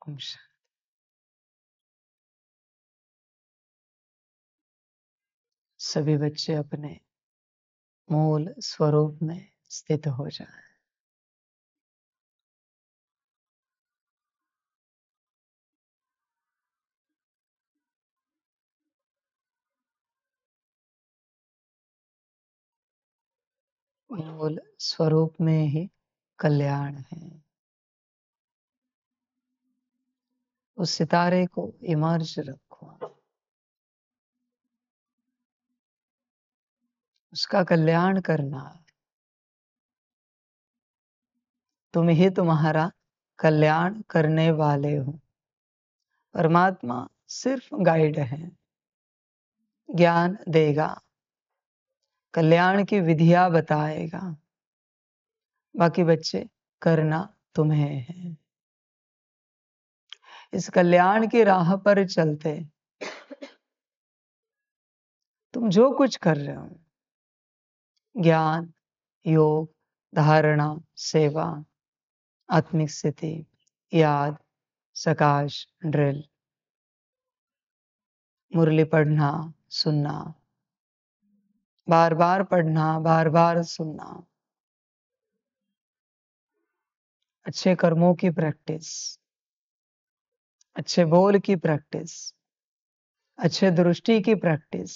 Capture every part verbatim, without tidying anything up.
ओम शांति। सभी बच्चे अपने मूल स्वरूप में स्थित हो जाएं। मूल स्वरूप में ही कल्याण है। उस सितारे को इमर्ज रखो, उसका कल्याण करना है। तुम ही तुम्हारा कल्याण करने वाले हो। परमात्मा सिर्फ गाइड है, ज्ञान देगा, कल्याण की विधियां बताएगा, बाकी बच्चे करना तुम्हें है। इस कल्याण की राह पर चलते तुम जो कुछ कर रहे हो, ज्ञान, योग, धारणा, सेवा, आत्मिक स्थिति, याद, सकाश, ड्रिल, मुरली पढ़ना, सुनना, बार बार पढ़ना, बार बार सुनना, अच्छे कर्मों की प्रैक्टिस, अच्छे बोल की प्रैक्टिस, अच्छे दृष्टि की प्रैक्टिस,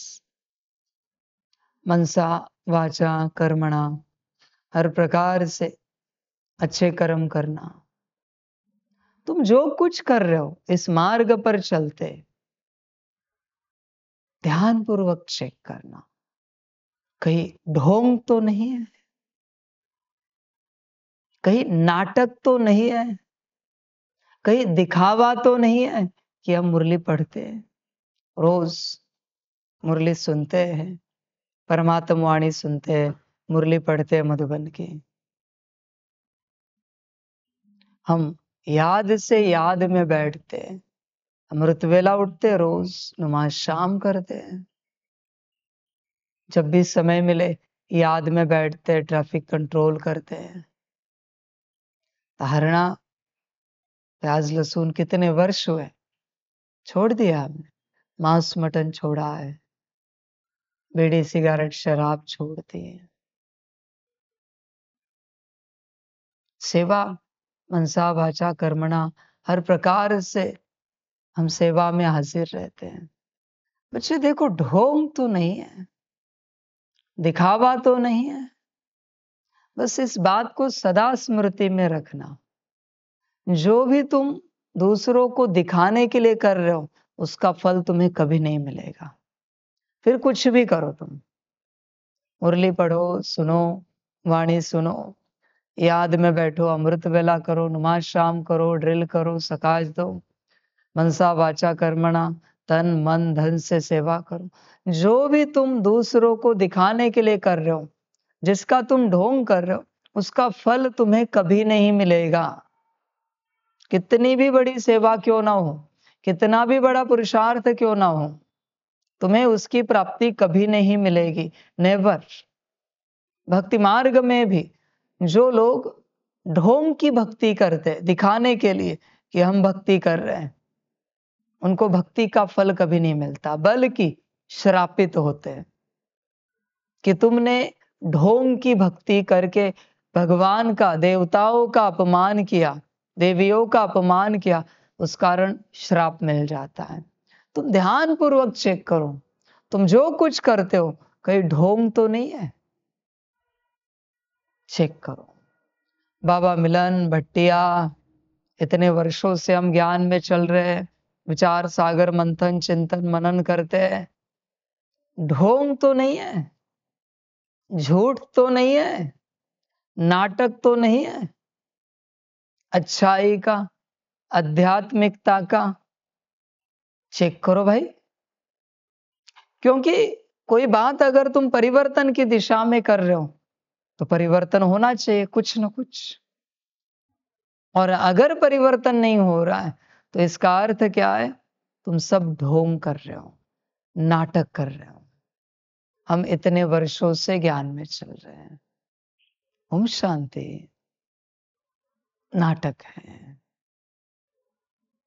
मनसा वाचा कर्मणा, हर प्रकार से अच्छे कर्म करना। तुम जो कुछ कर रहे हो इस मार्ग पर चलते ध्यान पूर्वक चेक करना, कहीं ढोंग तो नहीं है, कहीं नाटक तो नहीं है, कहीं दिखावा तो नहीं है कि हम मुरली पढ़ते हैं, रोज मुरली सुनते हैं, परमात्मा वाणी सुनते हैं, मुरली पढ़ते हैं मधुबन की। हम याद से याद में बैठते हैं, अमृत वेला उठते, रोज नमाज शाम करते हैं, जब भी समय मिले याद में बैठते हैं, ट्रैफिक कंट्रोल करते हैं। धारणा, प्याज लहसुन कितने वर्ष हुए छोड़ दिया हमने, मांस मटन छोड़ा है, बीड़ी सिगरेट शराब छोड़ दी है। सेवा, मनसा वाचा कर्मणा, हर प्रकार से हम सेवा में हाजिर रहते हैं। बच्चे देखो, ढोंग तो नहीं है, दिखावा तो नहीं है, बस इस बात को सदा स्मृति में रखना, जो भी तुम दूसरों को दिखाने के लिए कर रहे हो उसका फल तुम्हें कभी नहीं मिलेगा। फिर कुछ भी करो, तुम मुरली पढ़ो, सुनो, वाणी सुनो, याद में बैठो, अमृत वेला करो, नमाज शाम करो, ड्रिल करो, सकाश दो, मनसा वाचा कर्मणा, तन मन धन से सेवा करो। जो भी तुम दूसरों को दिखाने के लिए कर रहे हो, जिसका तुम ढोंग कर रहे हो, उसका फल तुम्हें कभी नहीं मिलेगा। कितनी भी बड़ी सेवा क्यों ना हो, कितना भी बड़ा पुरुषार्थ क्यों ना हो, तुम्हें उसकी प्राप्ति कभी नहीं मिलेगी, नेवर। भक्ति मार्ग में भी जो लोग ढोंग की भक्ति करते, दिखाने के लिए कि हम भक्ति कर रहे हैं, उनको भक्ति का फल कभी नहीं मिलता, बल्कि श्रापित होते हैं कि तुमने ढोंग की भक्ति करके भगवान का, देवताओं का अपमान किया, देवियों का अपमान किया, उस कारण श्राप मिल जाता है। तुम ध्यान पूर्वक चेक करो, तुम जो कुछ करते हो कहीं ढोंग तो नहीं है, चेक करो। बाबा मिलन भट्टिया, इतने वर्षों से हम ज्ञान में चल रहे हैं, विचार सागर मंथन चिंतन मनन करते हैं, ढोंग तो नहीं है, झूठ तो नहीं है, नाटक तो नहीं है, अच्छाई का, आध्यात्मिकता का चेक करो भाई। क्योंकि कोई बात अगर तुम परिवर्तन की दिशा में कर रहे हो तो परिवर्तन होना चाहिए कुछ न कुछ, और अगर परिवर्तन नहीं हो रहा है तो इसका अर्थ क्या है, तुम सब ढोंग कर रहे हो, नाटक कर रहे हो। हम इतने वर्षों से ज्ञान में चल रहे हैं, ओम शांति, नाटक है।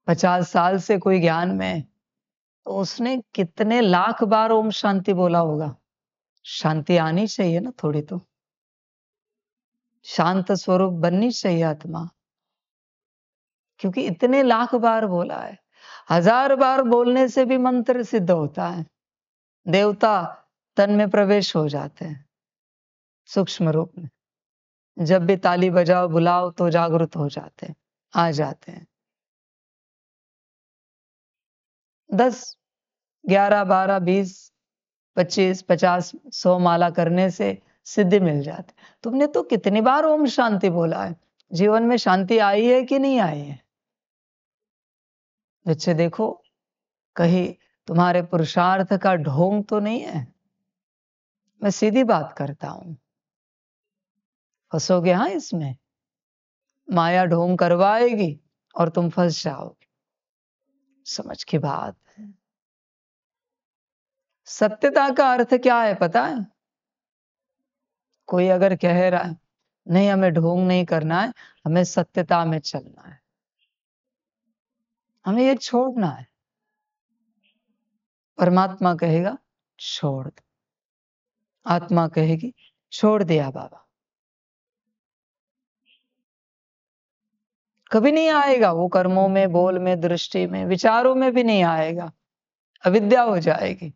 पचास साल से कोई ज्ञान में, तो उसने कितने लाख बार ओम शांति बोला होगा। शांति आनी चाहिए ना थोड़ी तो, शांत स्वरूप बननी चाहिए आत्मा, क्योंकि इतने लाख बार बोला है। हजार बार बोलने से भी मंत्र सिद्ध होता है, देवता तन में प्रवेश हो जाते हैं सूक्ष्म रूप में। जब भी ताली बजाओ बुलाओ तो जागृत हो जाते हैं, आ जाते हैं। दस ग्यारह बारह बीस पच्चीस पचास सौ माला करने से सिद्धि मिल जाती। तुमने तो कितनी बार ओम शांति बोला है, जीवन में शांति आई है कि नहीं आई है? बच्चे देखो, कहीं तुम्हारे पुरुषार्थ का ढोंग तो नहीं है। मैं सीधी बात करता हूं, फंसोगे हाँ इसमें, माया ढोंग करवाएगी और तुम फंस जाओगे। समझ की बात है। सत्यता का अर्थ क्या है पता है? कोई अगर कह रहा है नहीं हमें ढोंग नहीं करना है, हमें सत्यता में चलना है, हमें ये छोड़ना है, परमात्मा कहेगा छोड़ दो, आत्मा कहेगी छोड़ दिया बाबा। कभी नहीं आएगा वो, कर्मों में, बोल में, दृष्टि में, विचारों में भी नहीं आएगा, अविद्या हो जाएगी।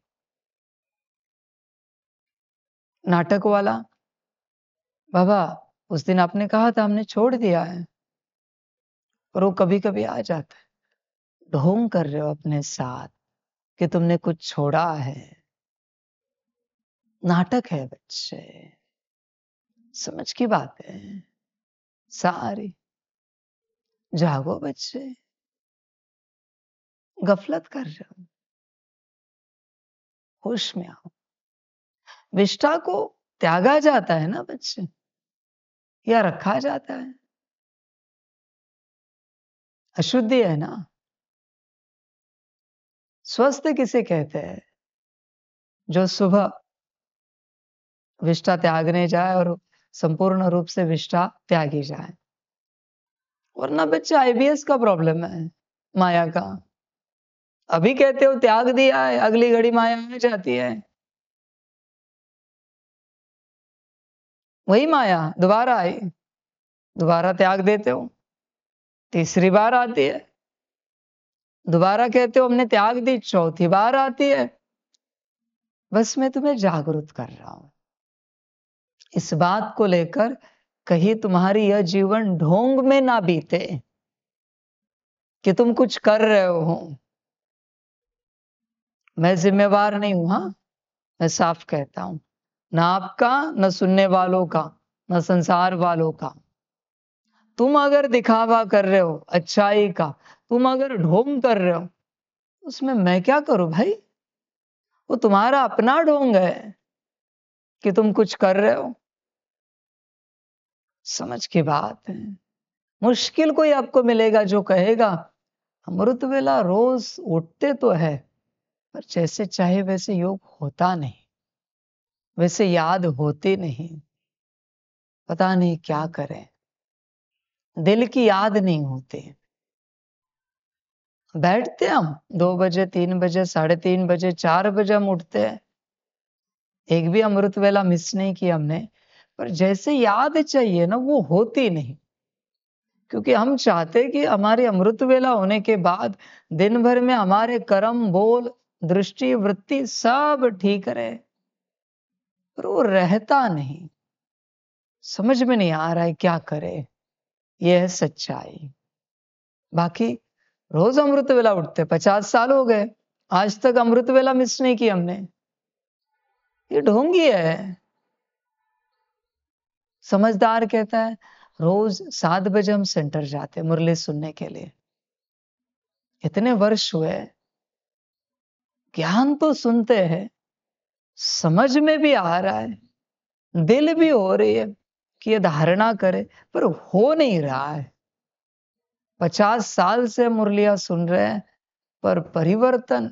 नाटक वाला, बाबा उस दिन आपने कहा था हमने छोड़ दिया है, और वो कभी कभी आ जाता है। ढोंग कर रहे हो अपने साथ कि तुमने कुछ छोड़ा है। नाटक है बच्चे, समझ की बात है सारी। जागो बच्चे, गफलत कर रहे हो, होश में आओ। विष्ठा को त्यागा जाता है ना बच्चे, या रखा जाता है? अशुद्धि है ना। स्वस्थ किसे कहते हैं? जो सुबह विष्ठा त्यागने जाए और संपूर्ण रूप से विष्ठा त्यागी जाए। वरना बच्चे आईबीएस का प्रॉब्लम है, माया का। अभी कहते हो त्याग दिया है, अगली घड़ी माया आ जाती है। वही माया दोबारा आई, दोबारा त्याग देते हो, तीसरी बार आती है। दोबारा कहते हो हमने त्याग दी, चौथी बार आती है। बस मैं तुम्हें जागरूक कर रहा हूं इस बात को लेकर, कहीं तुम्हारी यह जीवन ढोंग में ना बीते कि तुम कुछ कर रहे हो। मैं जिम्मेवार नहीं हूं, हाँ मैं साफ कहता हूं, ना आपका, न सुनने वालों का, न संसार वालों का। तुम अगर दिखावा कर रहे हो अच्छाई का, तुम अगर ढोंग कर रहे हो, उसमें मैं क्या करूं भाई? वो तुम्हारा अपना ढोंग है कि तुम कुछ कर रहे हो। समझ की बात है। मुश्किल कोई आपको मिलेगा जो कहेगा अमृत वेला रोज उठते तो है, पर जैसे चाहे वैसे योग होता नहीं, वैसे याद होती नहीं, पता नहीं क्या करें, दिल की याद नहीं होती। बैठते हम दो बजे तीन बजे साढ़े तीन बजे चार बजे हम उठते हैं, एक भी अमृत वेला मिस नहीं किया हमने, पर जैसे याद चाहिए ना वो होती नहीं। क्योंकि हम चाहते कि हमारी अमृत वेला होने के बाद दिन भर में हमारे कर्म, बोल, दृष्टि, वृत्ति सब ठीक रहे, पर वो रहता नहीं। समझ में नहीं आ रहा है क्या करे, यह है सच्चाई। बाकी रोज अमृत वेला उठते, पचास साल हो गए, आज तक अमृत वेला मिस नहीं की हमने। ये ढोंगी है। समझदार कहता है रोज सात बजे हम सेंटर जाते मुरली सुनने के लिए। इतने वर्ष हुए, ज्ञान तो सुनते हैं, समझ में भी आ रहा है, दिल भी हो रही है कि ये धारणा करे, पर हो नहीं रहा है। पचास साल से मुरलियां सुन रहे हैं, पर परिवर्तन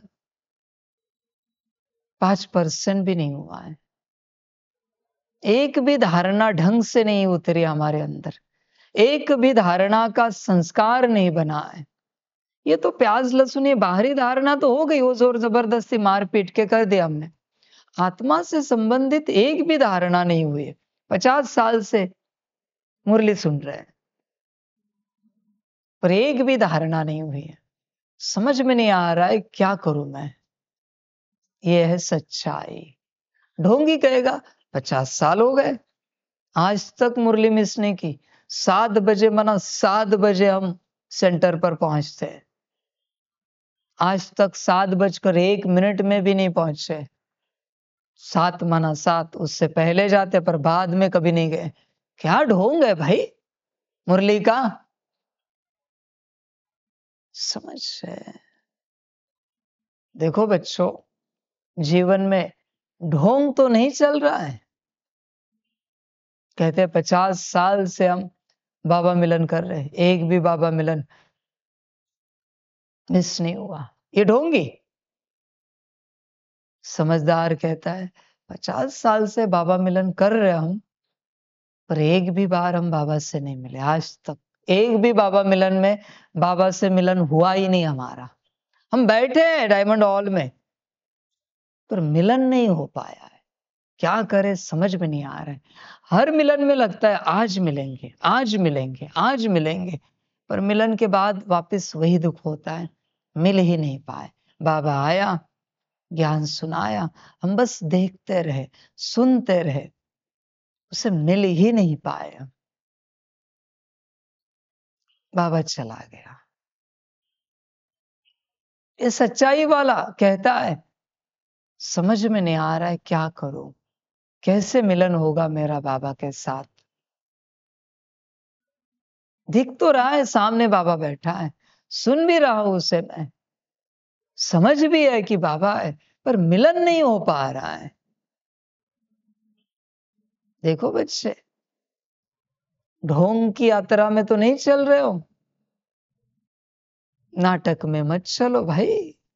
पांच परसेंट भी नहीं हुआ है। एक भी धारणा ढंग से नहीं उतरी हमारे अंदर, एक भी धारणा का संस्कार नहीं बना है। ये तो प्याज लहसुन, ये बाहरी धारणा तो हो गई, वो जोर जबरदस्ती मार पीट के कर दिया हमने। आत्मा से संबंधित एक भी धारणा नहीं हुई है। पचास साल से मुरली सुन रहे हैं, पर एक भी धारणा नहीं हुई है। समझ में नहीं आ रहा है क्या करूं मैं। ये है सच्चाई। ढोंगी कहेगा पचास साल हो गए, आज तक मुरली मिस नहीं की। सात बजे मना सात बजे हम सेंटर पर पहुंचते हैं, आज तक सात बजकर एक मिनट में भी नहीं पहुंचे। सात मना सात, उससे पहले जाते पर बाद में कभी नहीं गए। क्या ढोंग है भाई मुरली का। समझ है। देखो बच्चों, जीवन में ढोंग तो नहीं चल रहा है। कहते हैं पचास साल से हम बाबा मिलन कर रहे हैं, एक भी बाबा मिलन मिस नहीं हुआ। ये ढोंगी। समझदार कहता है पचास साल से बाबा मिलन कर रहे हैं हम, पर एक भी बार हम बाबा से नहीं मिले आज तक। एक भी बाबा मिलन में बाबा से मिलन हुआ ही नहीं हमारा। हम बैठे हैं डायमंड हॉल में, पर मिलन नहीं हो पाया है। क्या करे समझ में नहीं आ रहा है। हर मिलन में लगता है आज मिलेंगे, आज मिलेंगे, आज मिलेंगे, पर मिलन के बाद वापस वही दुख होता है, मिल ही नहीं पाए। बाबा आया, ज्ञान सुनाया, हम बस देखते रहे, सुनते रहे, उसे मिल ही नहीं पाए। बाबा चला गया। ये सच्चाई वाला कहता है समझ में नहीं आ रहा है क्या करूं, कैसे मिलन होगा मेरा बाबा के साथ। दिख तो रहा है सामने बाबा बैठा है, सुन भी रहा हूं उसे मैं, समझ भी है कि बाबा है, पर मिलन नहीं हो पा रहा है। देखो बच्चे, ढोंग की यात्रा में तो नहीं चल रहे हो, नाटक में मत चलो भाई,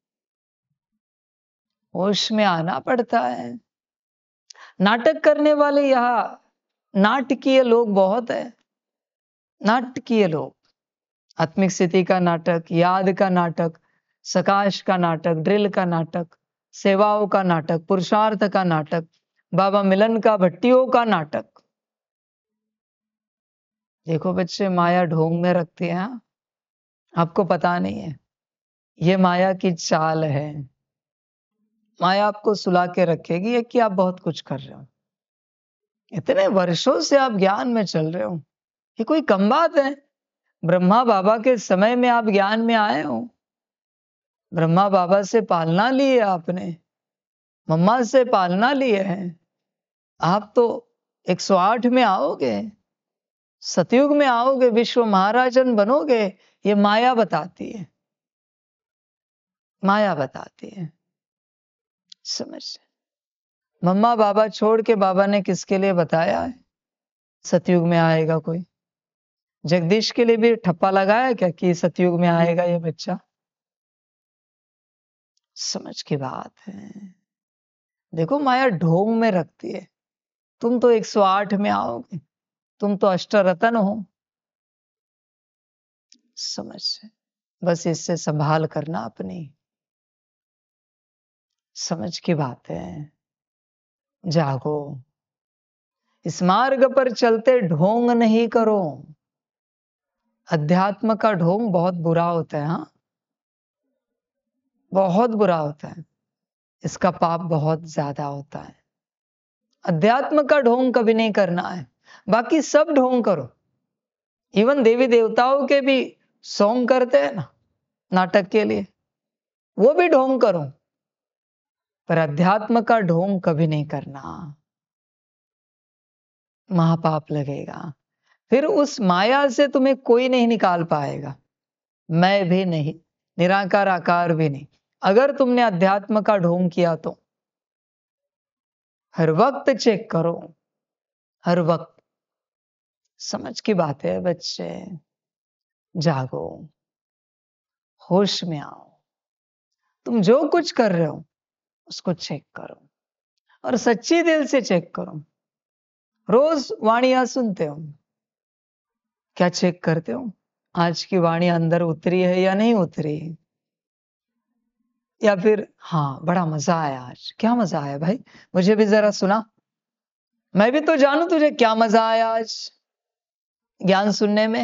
होश में आना पड़ता है। नाटक करने वाले यहां नाटकीय लोग बहुत है। नाटकीय लोग, आत्मिक स्थिति का नाटक, याद का नाटक, सकाश का नाटक, ड्रिल का नाटक, सेवाओं का नाटक, पुरुषार्थ का नाटक, बाबा मिलन का भट्टियों का नाटक। देखो बच्चे, माया ढोंग में रखती है। हाँ? आपको पता नहीं है, ये माया की चाल है। माया आपको सुला के रखेगी कि आप बहुत कुछ कर रहे हो, इतने वर्षों से आप ज्ञान में चल रहे हो, ये कोई कम बात है। ब्रह्मा बाबा के समय में आप ज्ञान में आए हो, ब्रह्मा बाबा से पालना ली है आपने, मम्मा से पालना लिए है। आप तो एक सौ आठ में आओगे, सतयुग में आओगे, विश्व महाराजन बनोगे। ये माया बताती है, माया बताती है। समझ, मम्मा बाबा छोड़ के बाबा ने किसके लिए बताया है सतयुग में आएगा कोई? जगदीश के लिए भी ठप्पा लगाया क्या कि सतयुग में आएगा ये बच्चा? समझ की बात है। देखो, माया ढोंग में रखती है। तुम तो एक सौ आठ में आओगे, तुम तो अष्टरतन हो। समझ, बस इससे संभाल करना अपनी। समझ की बात है। जागो, इस मार्ग पर चलते ढोंग नहीं करो। अध्यात्म का ढोंग बहुत बुरा होता है। हाँ, बहुत बुरा होता है, इसका पाप बहुत ज्यादा होता है। अध्यात्म का ढोंग कभी नहीं करना है। बाकी सब ढोंग करो, इवन देवी देवताओं के भी सॉन्ग करते हैं ना नाटक के लिए, वो भी ढोंग करो, पर अध्यात्म का ढोंग कभी नहीं करना, महापाप लगेगा। फिर उस माया से तुम्हें कोई नहीं निकाल पाएगा, मैं भी नहीं, निराकार आकार भी नहीं। अगर तुमने अध्यात्म का ढोंग किया तो हर वक्त चेक करो, हर वक्त। समझ की बात है बच्चे, जागो, होश में आओ। तुम जो कुछ कर रहे हो उसको चेक करो, और सच्ची दिल से चेक करो। रोज वाणियां सुनते हो, क्या चेक करते हो? आज की वाणी अंदर उतरी है या नहीं उतरी? या फिर हाँ, बड़ा मजा आया आज। क्या मजा आया भाई? मुझे भी जरा सुना। मैं भी तो जानूं तुझे क्या मजा आया आज ज्ञान सुनने में।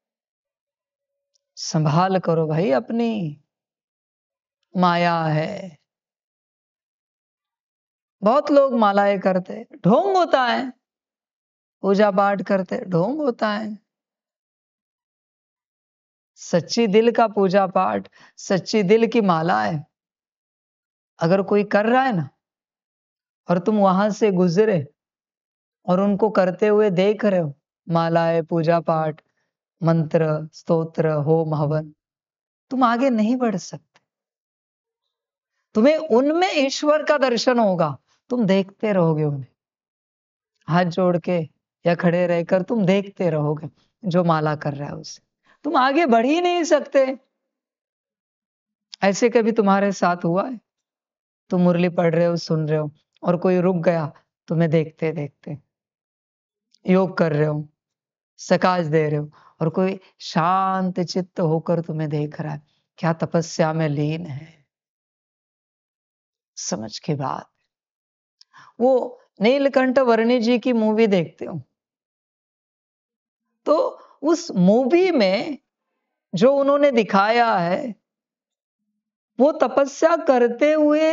संभाल करो भाई अपनी, माया है। बहुत लोग मालाएं करते, ढोंग होता है। पूजा पाठ करते, ढोंग होता है। सच्ची दिल का पूजा पाठ, सच्ची दिल की माला है। अगर कोई कर रहा है ना और तुम वहां से गुजरे और उनको करते हुए देख रहे हो, मालाएं, पूजा पाठ, मंत्र, स्तोत्र, होम, हवन, तुम आगे नहीं बढ़ सकते। तुम्हें उनमें ईश्वर का दर्शन होगा। तुम देखते रहोगे उन्हें, हाथ जोड़ के या खड़े रहकर तुम देखते रहोगे जो माला कर रहा है उसे। तुम आगे बढ़ ही नहीं सकते। ऐसे कभी तुम्हारे साथ हुआ है? तुम मुरली पढ़ रहे हो, सुन रहे हो, और कोई रुक गया तुम्हें देखते देखते, योग कर रहे हो, सकाश दे रहे हो, और कोई शांत चित्त होकर तुम्हें देख रहा है, क्या तपस्या में लीन है। समझ के बात। वो नीलकंठ वर्णी जी की मूवी देखते हो तो उस मूवी में जो उन्होंने दिखाया है, वो तपस्या करते हुए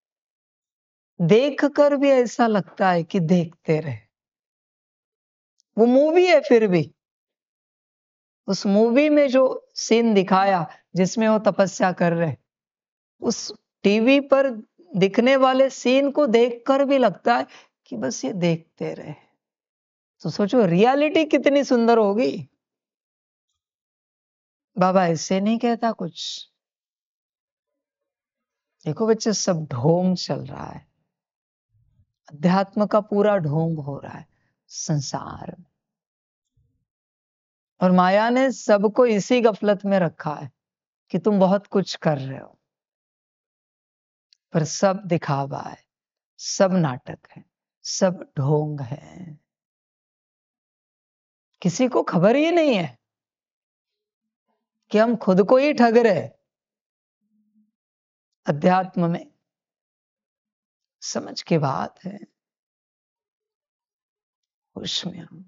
देखकर भी ऐसा लगता है कि देखते रहे। वो मूवी है फिर भी उस मूवी में जो सीन दिखाया जिसमें वो तपस्या कर रहे, उस टीवी पर दिखने वाले सीन को देखकर भी लगता है कि बस ये देखते रहे। तो सोचो रियलिटी कितनी सुंदर होगी। बाबा ऐसे नहीं कहता कुछ। देखो बच्चे, सब ढोंग चल रहा है। अध्यात्म का पूरा ढोंग हो रहा है संसार में, और माया ने सबको इसी गफलत में रखा है कि तुम बहुत कुछ कर रहे हो, पर सब दिखावा है, सब नाटक है, सब ढोंग है। किसी को खबर ही नहीं है कि हम खुद को ही ठग रहे। अध्यात्म में समझ की बात है। होश में हम,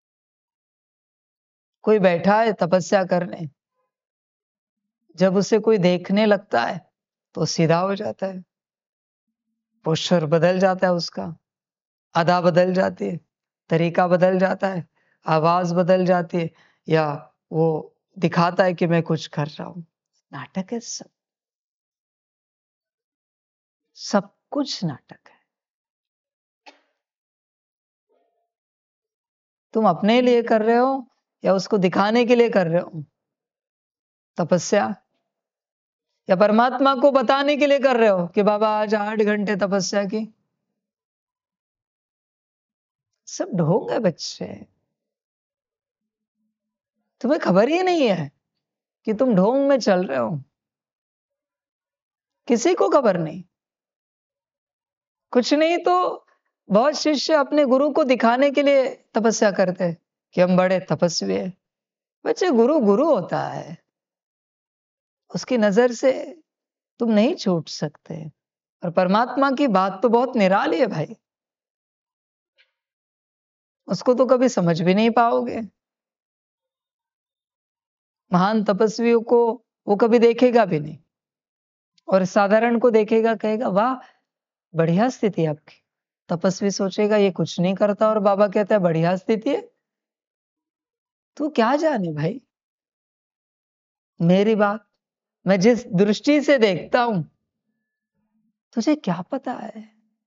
कोई बैठा है तपस्या करने, जब उसे कोई देखने लगता है तो सीधा हो जाता है, पोस्चर बदल जाता है उसका, अदा बदल जाती है, तरीका बदल जाता है, आवाज बदल जाती है, या वो दिखाता है कि मैं कुछ कर रहा हूं। नाटक है सब, सब कुछ नाटक है। तुम अपने लिए कर रहे हो या उसको दिखाने के लिए कर रहे हो तपस्या, या परमात्मा को बताने के लिए कर रहे हो कि बाबा आज आठ घंटे तपस्या की। सब ढोंग है बच्चे। तुम्हें खबर ही नहीं है कि तुम ढोंग में चल रहे हो। किसी को खबर नहीं। कुछ नहीं तो बहुत शिष्य अपने गुरु को दिखाने के लिए तपस्या करते हैं कि हम बड़े तपस्वी हैं। बच्चे, गुरु गुरु होता है, उसकी नजर से तुम नहीं छूट सकते। और परमात्मा की बात तो बहुत निराली है भाई, उसको तो कभी समझ भी नहीं पाओगे। महान तपस्वियों को वो कभी देखेगा भी नहीं, और साधारण को देखेगा, कहेगा वाह बढ़िया स्थिति है आपकी। तपस्वी सोचेगा ये कुछ नहीं करता, और बाबा कहता है बढ़िया स्थिति है। तू क्या जाने भाई मेरी बात, मैं जिस दृष्टि से देखता हूं तुझे क्या पता है।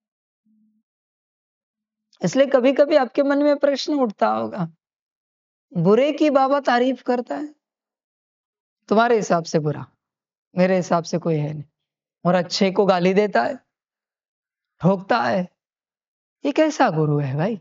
इसलिए कभी कभी आपके मन में प्रश्न उठता होगा, बुरे की बाबा तारीफ करता है, तुम्हारे हिसाब से बुरा, मेरे हिसाब से कोई है नहीं, और अच्छे को गाली देता है, ठोकता है। ये कैसा गुरु है भाई?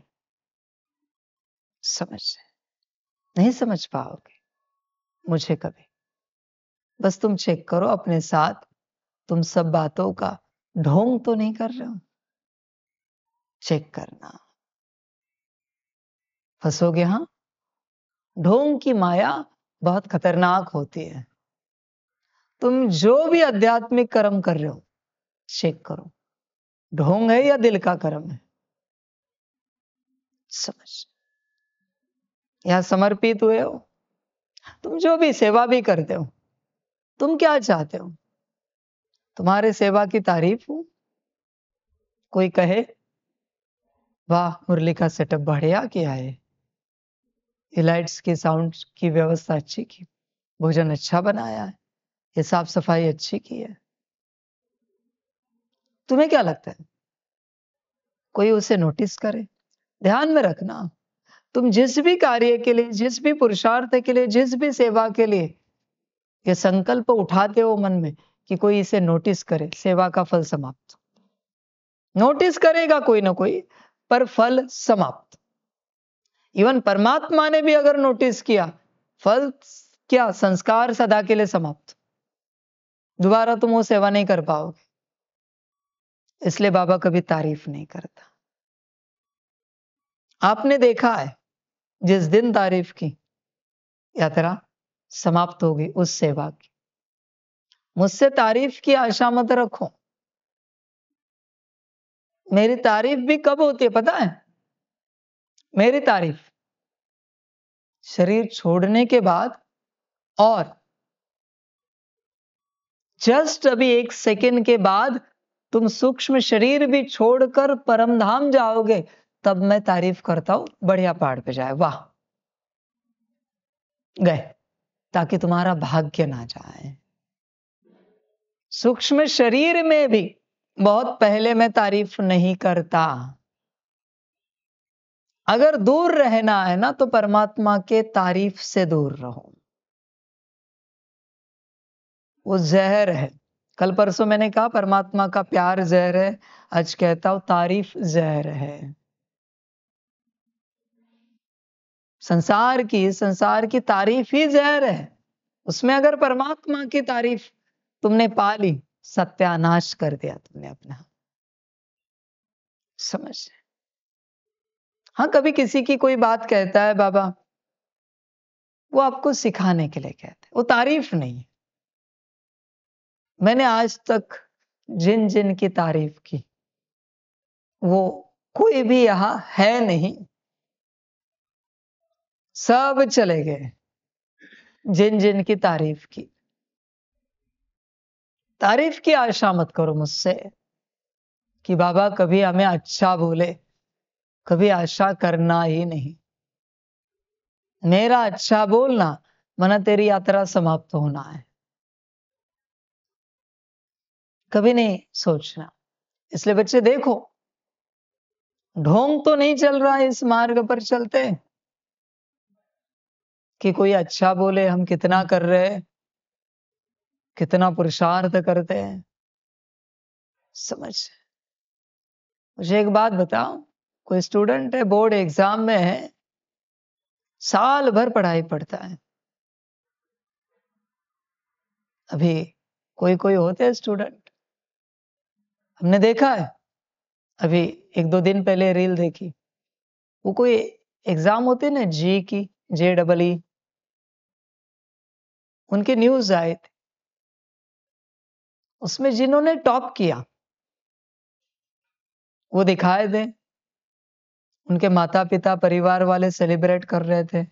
समझ नहीं समझ पाओगे मुझे कभी। बस तुम चेक करो अपने साथ, तुम सब बातों का ढोंग तो नहीं कर रहे हो। चेक करना, फंसोगे। हाँ, ढोंग की माया बहुत खतरनाक होती है। तुम जो भी आध्यात्मिक कर्म कर रहे हो, चेक करो, ढोंग है या दिल का कर्म है। समझ, या समर्पित हुए हो, तुम जो भी सेवा भी करते हो, तुम क्या चाहते हो? तुम्हारे सेवा की तारीफ हो, कोई कहे वाह मुरली का सेटअप बढ़िया किया है, ये लाइट्स की साउंड की व्यवस्था अच्छी की, भोजन अच्छा बनाया है, ये साफ सफाई अच्छी की है। तुम्हें क्या लगता है कोई उसे नोटिस करे? ध्यान में रखना, तुम जिस भी कार्य के लिए, जिस भी पुरुषार्थ के लिए, जिस भी सेवा के लिए ये संकल्प उठाते हो मन में कि कोई इसे नोटिस करे, सेवा का फल समाप्त। नोटिस करेगा कोई ना कोई, पर फल समाप्त। इवन परमात्मा ने भी अगर नोटिस किया, फल क्या, संस्कार सदा के लिए समाप्त। दोबारा तुम वो सेवा नहीं कर पाओगे। इसलिए बाबा कभी तारीफ नहीं करता। आपने देखा है, जिस दिन तारीफ की, यात्रा समाप्त होगी उस सेवा की। मुझसे तारीफ की आशा मत रखो। मेरी तारीफ भी कब होती है पता है? मेरी तारीफ शरीर छोड़ने के बाद, और जस्ट अभी एक सेकंड के बाद तुम सूक्ष्म शरीर भी छोड़कर परम धाम जाओगे, तब मैं तारीफ करता हूं, बढ़िया पहाड़ पे जाए, वाह गए, ताकि तुम्हारा भाग्य ना जाए। सूक्ष्म शरीर में भी बहुत पहले मैं तारीफ नहीं करता। अगर दूर रहना है ना, तो परमात्मा के तारीफ से दूर रहो। वो जहर है। कल परसों मैंने कहा परमात्मा का प्यार जहर है, आज कहता हूं तारीफ जहर है। संसार की संसार की तारीफ ही जहर है। उसमें अगर परमात्मा की तारीफ तुमने पा ली, सत्यानाश कर दिया तुमने अपना। समझ? हाँ, कभी किसी की कोई बात कहता है बाबा, वो आपको सिखाने के लिए कहते हैं, वो तारीफ नहीं है। मैंने आज तक जिन जिन की तारीफ की, वो कोई भी यहां है नहीं, सब चले गए। जिन जिन की तारीफ की, तारीफ की आशा मत करो मुझसे कि बाबा कभी हमें अच्छा बोले, कभी आशा करना ही नहीं। मेरा अच्छा बोलना मना तेरी यात्रा समाप्त होना है, कभी नहीं सोचना। इसलिए बच्चे देखो, ढोंग तो नहीं चल रहा है इस मार्ग पर चलते कि कोई अच्छा बोले हम कितना कर रहे हैं, कितना पुरुषार्थ करते हैं। समझ? मुझे एक बात बताओ, कोई स्टूडेंट है, बोर्ड एग्जाम में है, साल भर पढ़ाई पढ़ता है। अभी कोई कोई होते हैं स्टूडेंट, हमने देखा है, अभी एक दो दिन पहले रील देखी, वो कोई एग्जाम होते ना जी की, जे डबल ई, उनके न्यूज आए थे, उसमें जिन्होंने टॉप किया वो दिखाए थे, उनके माता पिता परिवार वाले सेलिब्रेट कर रहे थे,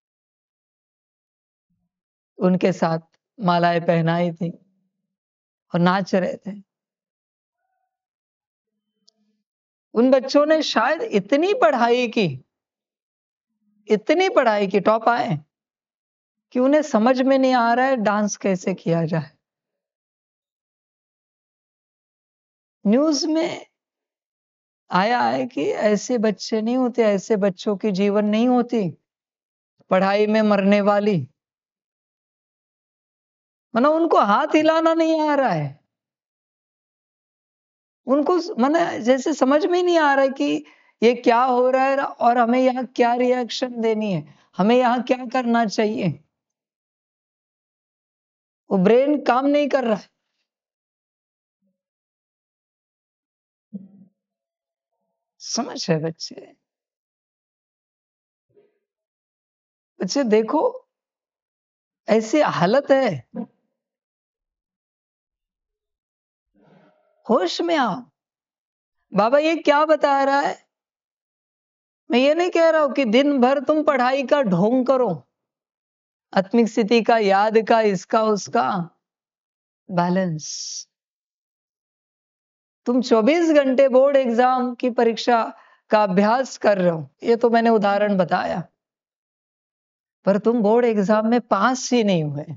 उनके साथ मालाएं पहनाई थी और नाच रहे थे। उन बच्चों ने शायद इतनी पढ़ाई की, इतनी पढ़ाई की, टॉप आए, कि उन्हें समझ में नहीं आ रहा है डांस कैसे किया जाए। न्यूज में आया है कि ऐसे बच्चे नहीं होते, ऐसे बच्चों की जीवन नहीं होती, पढ़ाई में मरने वाली। मतलब उनको हाथ हिलाना नहीं आ रहा है, उनको माने जैसे समझ में नहीं आ रहा है कि ये क्या हो रहा है और हमें यहाँ क्या रिएक्शन देनी है, हमें यहाँ क्या करना चाहिए। वो ब्रेन काम नहीं कर रहा है। समझ है बच्चे? बच्चे देखो, ऐसी हालत है। होश में आओ। बाबा ये क्या बता रहा है? मैं ये नहीं कह रहा हूं कि दिन भर तुम पढ़ाई का ढोंग करो, आत्मिक स्थिति का, याद का, इसका उसका। बैलेंस। तुम चौबीस घंटे बोर्ड एग्जाम की परीक्षा का अभ्यास कर रहे हो, ये तो मैंने उदाहरण बताया, पर तुम बोर्ड एग्जाम में पास ही नहीं हुए।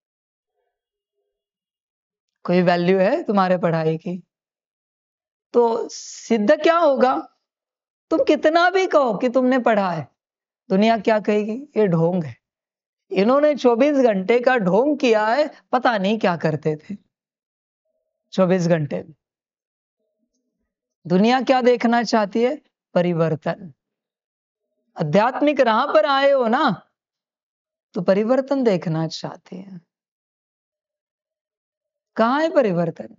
कोई वैल्यू है तुम्हारे पढ़ाई की? तो सिद्ध क्या होगा? तुम कितना भी कहो कि तुमने पढ़ा है, दुनिया क्या कहेगी? ये ढोंग है। इन्होंने चौबीस घंटे का ढोंग किया है, पता नहीं क्या करते थे चौबीस घंटे में। दुनिया क्या देखना चाहती है? परिवर्तन। आध्यात्मिक राह पर आए हो ना, तो परिवर्तन देखना चाहते हैं। कहां है परिवर्तन?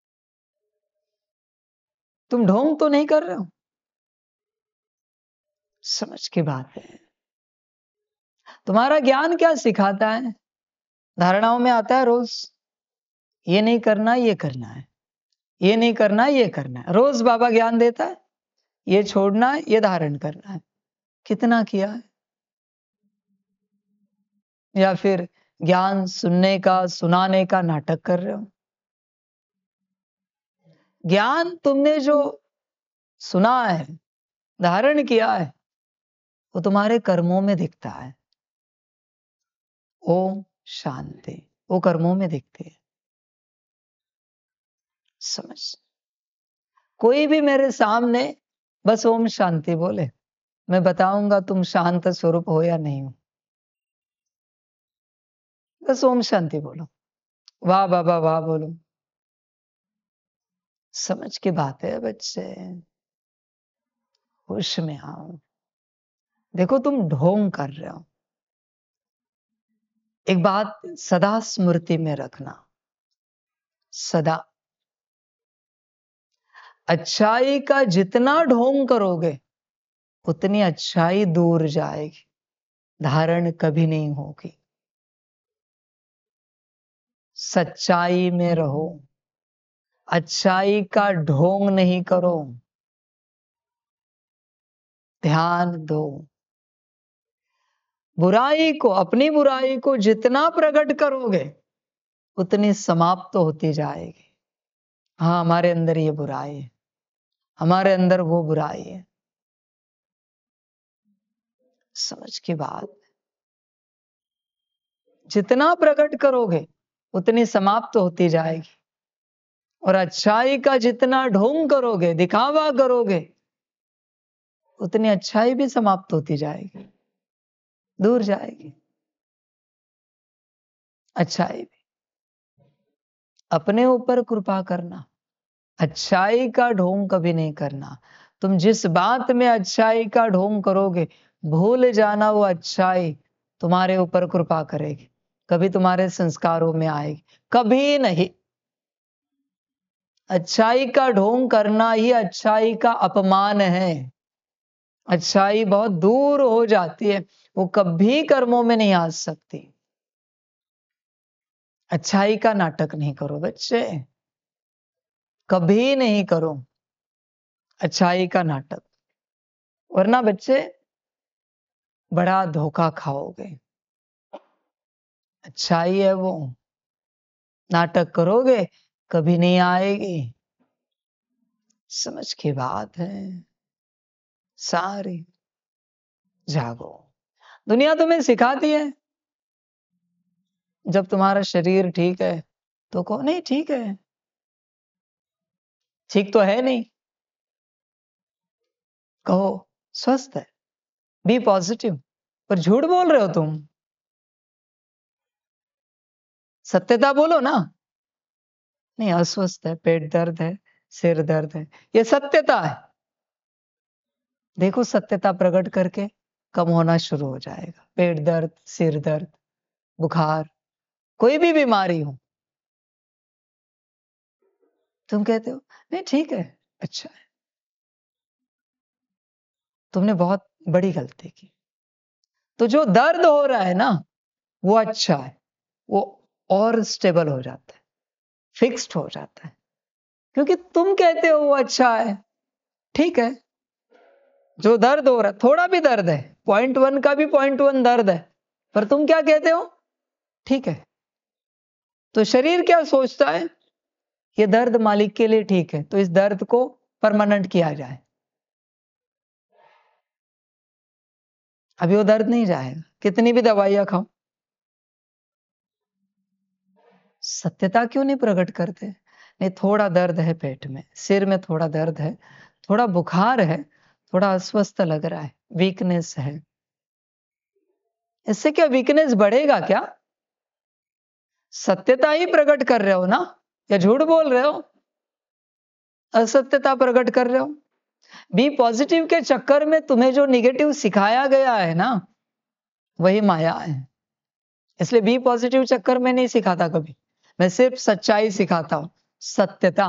तुम ढोंग तो नहीं कर रहे हो? समझ की बात है। तुम्हारा ज्ञान क्या सिखाता है? धारणाओं में आता है रोज, ये नहीं करना, ये करना है, ये नहीं करना, ये करना है। रोज बाबा ज्ञान देता है, ये छोड़ना है, ये धारण करना है। कितना किया है? या फिर ज्ञान सुनने का, सुनाने का नाटक कर रहे हो? ज्ञान तुमने जो सुना है, धारण किया है, वो तुम्हारे कर्मों में दिखता है। ओम शांति, वो कर्मों में दिखती है। समझ। कोई भी मेरे सामने बस ओम शांति बोले, मैं बताऊंगा तुम शांत स्वरूप हो या नहीं हो। बस ओम शांति बोलो, वाह बाबा वाह बोलो। समझ की बात है बच्चे, होश में आओ। देखो तुम ढोंग कर रहे हो। एक बात सदा स्मृति में रखना, सदा। अच्छाई का जितना ढोंग करोगे, उतनी अच्छाई दूर जाएगी, धारण कभी नहीं होगी। सच्चाई में रहो, अच्छाई का ढोंग नहीं करो, ध्यान दो। बुराई को, अपनी बुराई को जितना प्रकट करोगे, उतनी समाप्त होती जाएगी। हाँ, हमारे अंदर ये बुराई है, हमारे अंदर वो बुराई है। समझ की बात। जितना प्रकट करोगे, उतनी समाप्त होती जाएगी। और अच्छाई का जितना ढोंग करोगे, दिखावा करोगे, उतनी अच्छाई भी समाप्त होती जाएगी, दूर जाएगी। अच्छाई भी। अपने ऊपर कृपा करना, अच्छाई का ढोंग कभी नहीं करना। तुम जिस बात में अच्छाई का ढोंग करोगे, भूल जाना वो अच्छाई तुम्हारे ऊपर कृपा करेगी, कभी तुम्हारे संस्कारों में आएगी, कभी नहीं। अच्छाई का ढोंग करना ही अच्छाई का अपमान है। अच्छाई बहुत दूर हो जाती है, वो कभी कर्मों में नहीं आ सकती। अच्छाई का नाटक नहीं करो बच्चे, कभी नहीं करो अच्छाई का नाटक, वरना बच्चे बड़ा धोखा खाओगे। अच्छाई है वो, नाटक करोगे कभी नहीं आएगी। समझ की बात है सारी। जागो। दुनिया तुम्हें सिखाती है, जब तुम्हारा शरीर ठीक है तो कहो नहीं ठीक है, ठीक तो है नहीं, कहो स्वस्थ है, बी पॉजिटिव। पर झूठ बोल रहे हो तुम, सत्यता बोलो ना। नहीं, अस्वस्थ है, पेट दर्द है, सिर दर्द है, ये सत्यता है। देखो सत्यता प्रकट करके कम होना शुरू हो जाएगा। पेट दर्द, सिर दर्द, बुखार, कोई भी बीमारी हो, तुम कहते हो नहीं ठीक है, अच्छा है। तुमने बहुत बड़ी गलती की। तो जो दर्द हो रहा है ना, वो अच्छा है, वो और स्टेबल हो जाता है, फिक्स्ड हो जाता है, क्योंकि तुम कहते हो वो अच्छा है। ठीक है, जो दर्द हो रहा है, थोड़ा भी दर्द है, पॉइंट वन का भी पॉइंट वन दर्द है, पर तुम क्या कहते हो? ठीक है। तो शरीर क्या सोचता है? ये दर्द मालिक के लिए ठीक है, तो इस दर्द को परमानेंट किया जाए। अभी वो दर्द नहीं जाएगा, कितनी भी दवाइयां खाओ। सत्यता क्यों नहीं प्रकट करते? नहीं, थोड़ा दर्द है पेट में, सिर में थोड़ा दर्द है, थोड़ा बुखार है, थोड़ा अस्वस्थ लग रहा है, वीकनेस है। इससे क्या वीकनेस बढ़ेगा क्या? सत्यता ही प्रकट कर रहे हो ना, या झूठ बोल रहे हो? असत्यता प्रकट कर रहे हो। बी पॉजिटिव के चक्कर में तुम्हें जो निगेटिव सिखाया गया है ना, वही माया है। इसलिए बी पॉजिटिव चक्कर में नहीं सिखाता कभी, मैं सिर्फ सच्चाई सिखाता हूं, सत्यता।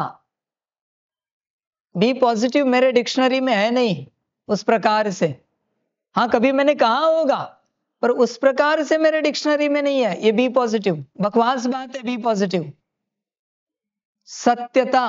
बी पॉजिटिव मेरे डिक्शनरी में है नहीं उस प्रकार से। हाँ, कभी मैंने कहा होगा, पर उस प्रकार से मेरे डिक्शनरी में नहीं है ये बी पॉजिटिव। बकवास बात है बी पॉजिटिव। सत्यता,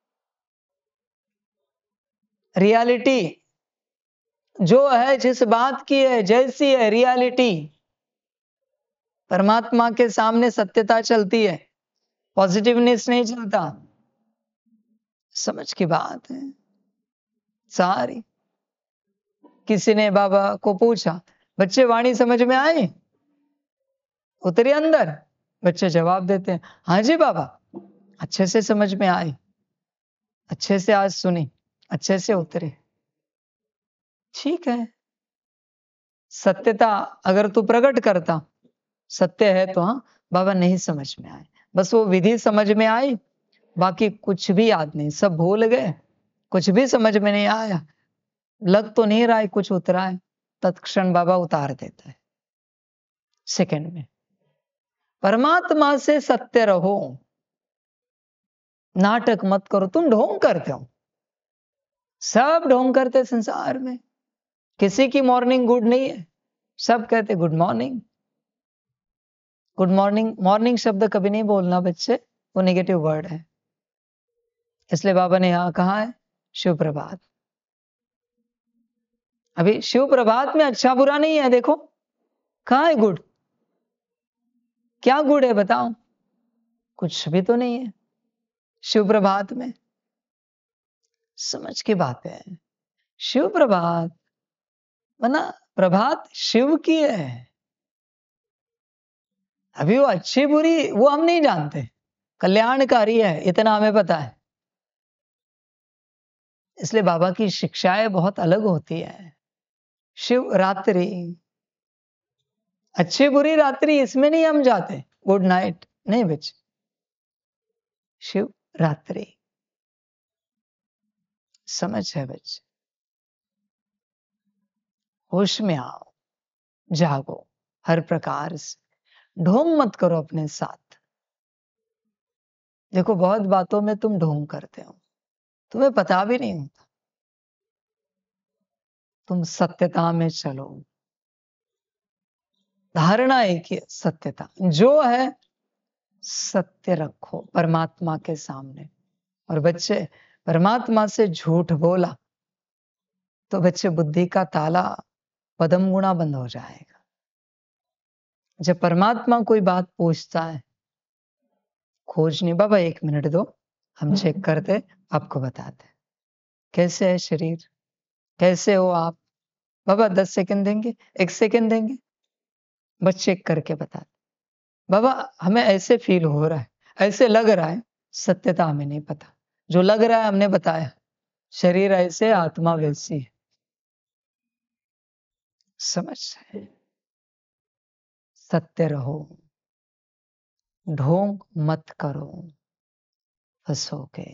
रियलिटी, जो है, जिस बात की है, जैसी है रियलिटी, परमात्मा के सामने सत्यता चलती है, पॉजिटिवनेस नहीं चलता। समझ की बात है सारी। किसी ने बाबा को पूछा, बच्चे वाणी समझ में आई, उतरे अंदर? बच्चे जवाब देते हैं, हाँ जी बाबा, अच्छे से समझ में आई, अच्छे से आज सुनी, अच्छे से उतरे। ठीक है, सत्यता अगर तू प्रकट करता, सत्य है तो हाँ बाबा नहीं समझ में आए, बस वो विधि समझ में आई, बाकी कुछ भी याद नहीं, सब भूल गए, कुछ भी समझ में नहीं आया, लग तो नहीं रहा है कुछ उतरा है, तत्क्षण बाबा उतार देता है सेकंड में। परमात्मा से सत्य रहो, नाटक मत करो। तुम ढोंग करते हो, सब ढोंग करते संसार में। किसी की मॉर्निंग गुड नहीं है, सब कहते good morning. Good morning, morning शब्द कभी नहीं बोलना बच्चे, वो नेगेटिव वर्ड है। इसलिए बाबा ने यहां कहा है शिव प्रभात। अभी शिव प्रभात में अच्छा बुरा नहीं है, देखो कहां है गुड? क्या गुड है बताओ? कुछ भी तो नहीं है शिव प्रभात में। समझ की बात है, शिव प्रभात वरना प्रभात शिव की है। अभी वो अच्छी बुरी वो हम नहीं जानते, कल्याणकारी है इतना हमें पता है। इसलिए बाबा की शिक्षाएं बहुत अलग होती है। शिव रात्रि, अच्छी बुरी रात्रि, इसमें नहीं हम जाते, गुड नाइट नहीं बच्चे, शिव रात्रि। समझ है बच्चे, होश में आओ, जागो, हर प्रकार से ढोंग मत करो अपने साथ। देखो बहुत बातों में तुम ढोंग करते हो, तुम्हें पता भी नहीं होता। तुम सत्यता में चलो, धारणा एक ही, सत्यता जो है सत्य रखो परमात्मा के सामने। और बच्चे परमात्मा से झूठ बोला तो बच्चे बुद्धि का ताला पदम गुणा बंद हो जाएगा। जब परमात्मा कोई बात पूछता है, खोज नहीं, बाबा एक मिनट दो, हम चेक करते आपको बताते कैसे है शरीर, कैसे हो आप। बाबा दस सेकंड देंगे, एक सेकंड देंगे, बस चेक करके बताते। बाबा हमें ऐसे फील हो रहा है, ऐसे लग रहा है, सत्यता हमें नहीं पता, जो लग रहा है हमने बताया, शरीर ऐसे आत्मा वैसी है। समझ है, सत्य रहो, ढोंग मत करो, फंसोगे,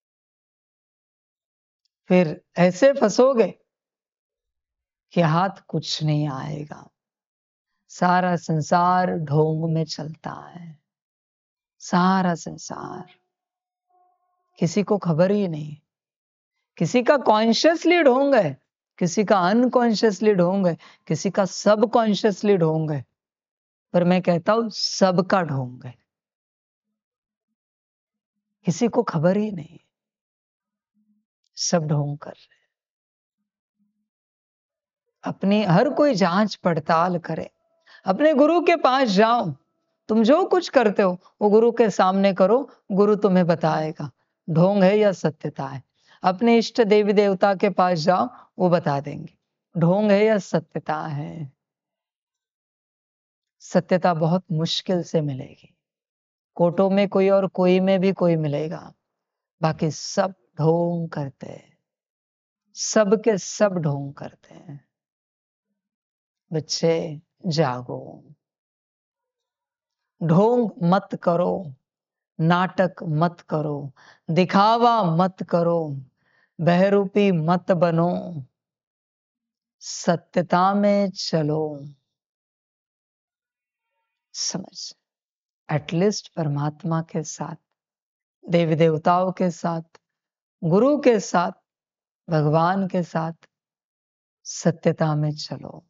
फिर ऐसे फंसोगे कि हाथ कुछ नहीं आएगा। सारा संसार ढोंग में चलता है, सारा संसार, किसी को खबर ही नहीं। किसी का कॉन्शियसली ढोंग है, किसी का अनकॉन्शियसली ढोंग है, किसी का सबकॉन्शियसली ढोंग है। पर मैं कहता हूं सबका ढोंग है, किसी को खबर ही नहीं, सब ढोंग कर रहे। अपनी हर कोई जांच पड़ताल करे, अपने गुरु के पास जाओ, तुम जो कुछ करते हो वो गुरु के सामने करो, गुरु तुम्हें बताएगा ढोंग है या सत्यता है। अपने इष्ट देवी देवता के पास जाओ, वो बता देंगे ढोंग है या सत्यता है। सत्यता बहुत मुश्किल से मिलेगी, कोटों में कोई और कोई में भी कोई मिलेगा, बाकी सब ढोंग करते हैं, सब के सब ढोंग करते हैं। बच्चे जागो, ढोंग मत करो, नाटक मत करो, दिखावा मत करो, बहरूपी मत बनो, सत्यता में चलो। समझ, एटलीस्ट परमात्मा के साथ, देवी देवताओं के साथ, गुरु के साथ, भगवान के साथ सत्यता में चलो।